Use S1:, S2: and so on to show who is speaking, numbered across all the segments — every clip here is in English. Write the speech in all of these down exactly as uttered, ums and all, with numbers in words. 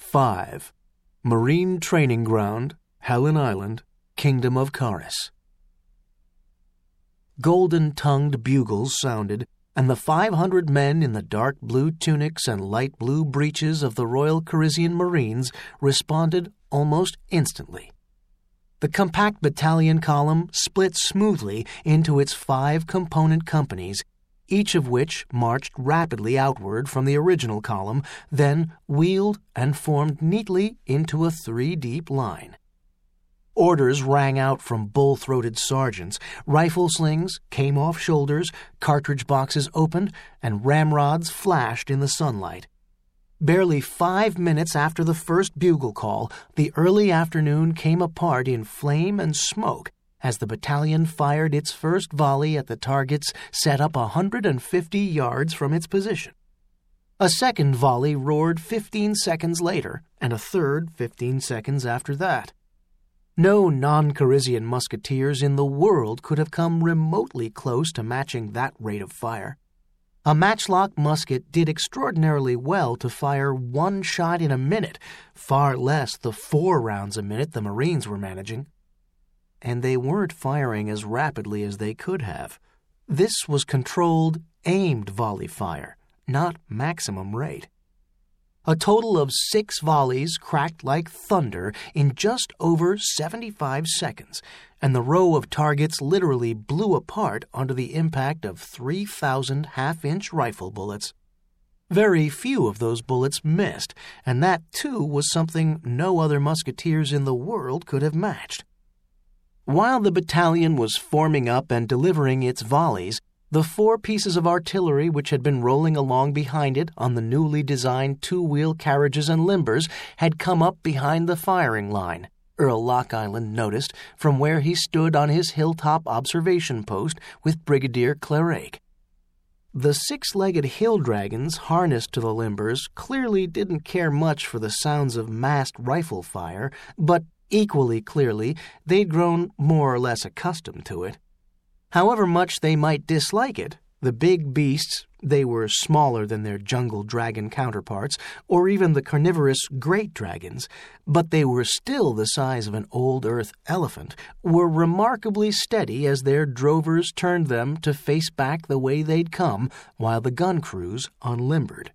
S1: five. Marine Training Ground, Helen Island, Kingdom of Karis. Golden-tongued bugles sounded, and the five hundred men in the dark blue tunics and light blue breeches of the Royal Carisian Marines responded almost instantly. The compact battalion column split smoothly into its five component companies, each of which marched rapidly outward from the original column, then wheeled and formed neatly into a three-deep line. Orders rang out from bull-throated sergeants, rifle slings came off shoulders, cartridge boxes opened, and ramrods flashed in the sunlight. Barely five minutes after the first bugle call, the early afternoon came apart in flame and smoke as the battalion fired its first volley at the targets set up a hundred and fifty yards from its position. A second volley roared fifteen seconds later, and a third fifteen seconds after that. No non-Carisian musketeers in the world could have come remotely close to matching that rate of fire. A matchlock musket did extraordinarily well to fire one shot in a minute, far less the four rounds a minute the Marines were managing. And they weren't firing as rapidly as they could have. This was controlled, aimed volley fire, not maximum rate. A total of six volleys cracked like thunder in just over seventy-five seconds, and the row of targets literally blew apart under the impact of three thousand half-inch rifle bullets. Very few of those bullets missed, and that, too, was something no other musketeers in the world could have matched. While the battalion was forming up and delivering its volleys, the four pieces of artillery which had been rolling along behind it on the newly designed two-wheel carriages and limbers had come up behind the firing line, Earl Lock Island noticed from where he stood on his hilltop observation post with Brigadier Clairake. The six-legged hill dragons harnessed to the limbers clearly didn't care much for the sounds of massed rifle fire, but equally clearly they'd grown more or less accustomed to it. However much they might dislike it, the big beasts, they were smaller than their jungle dragon counterparts, or even the carnivorous great dragons, but they were still the size of an old earth elephant, were remarkably steady as their drovers turned them to face back the way they'd come, while the gun crews unlimbered.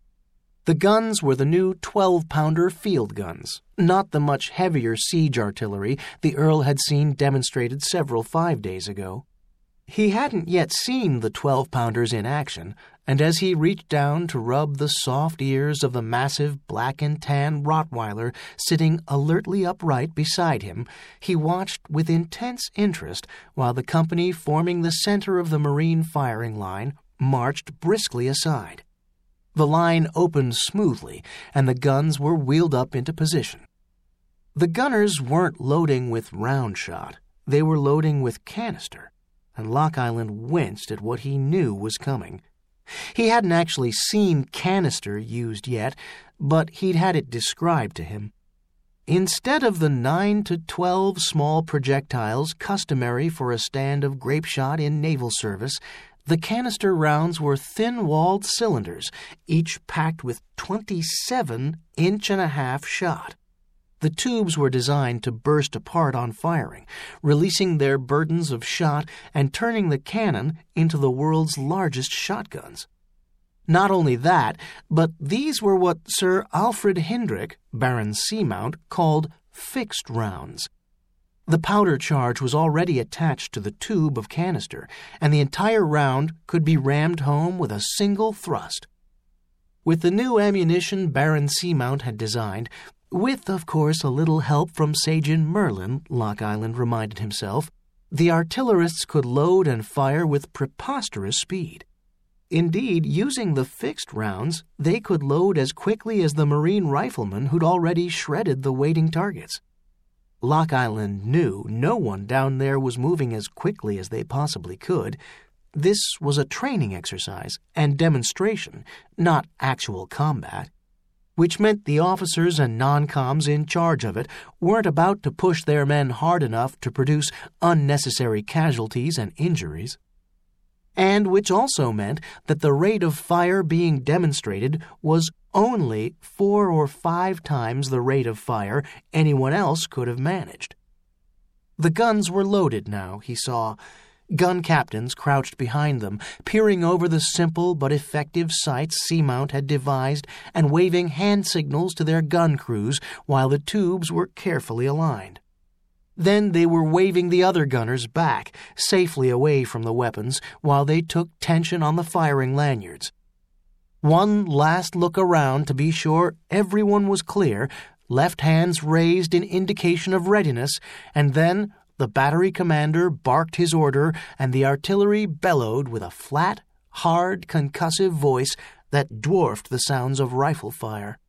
S1: The guns were the new twelve-pounder field guns, not the much heavier siege artillery the Earl had seen demonstrated several five days ago. He hadn't yet seen the twelve-pounders in action, and as he reached down to rub the soft ears of the massive black and tan Rottweiler sitting alertly upright beside him, he watched with intense interest while the company forming the center of the Marine firing line marched briskly aside. The line opened smoothly, and the guns were wheeled up into position. The gunners weren't loading with round shot. They were loading with canister, and Lock Island winced at what he knew was coming. He hadn't actually seen canister used yet, but he'd had it described to him. Instead of the nine to twelve small projectiles customary for a stand of grape shot in naval service, the canister rounds were thin-walled cylinders, each packed with twenty-seven inch-and-a-half shot. The tubes were designed to burst apart on firing, releasing their burdens of shot and turning the cannon into the world's largest shotguns. Not only that, but these were what Sir Alfred Hindrich, Baron Seamount, called fixed rounds. The powder charge was already attached to the tube of canister, and the entire round could be rammed home with a single thrust. With the new ammunition Baron Seamount had designed, with, of course, a little help from Sajan Merlin, Lock Island reminded himself, the artillerists could load and fire with preposterous speed. Indeed, using the fixed rounds, they could load as quickly as the Marine riflemen who'd already shredded the waiting targets. Lock Island knew no one down there was moving as quickly as they possibly could. This was a training exercise and demonstration, not actual combat, which meant the officers and non-coms in charge of it weren't about to push their men hard enough to produce unnecessary casualties and injuries. And which also meant that the rate of fire being demonstrated was only four or five times the rate of fire anyone else could have managed. The guns were loaded now, he saw. Gun captains crouched behind them, peering over the simple but effective sights Seamount had devised and waving hand signals to their gun crews while the tubes were carefully aligned. Then they were waving the other gunners back, safely away from the weapons, while they took tension on the firing lanyards. One last look around to be sure everyone was clear, left hands raised in indication of readiness, and then the battery commander barked his order, and the artillery bellowed with a flat, hard, concussive voice that dwarfed the sounds of rifle fire.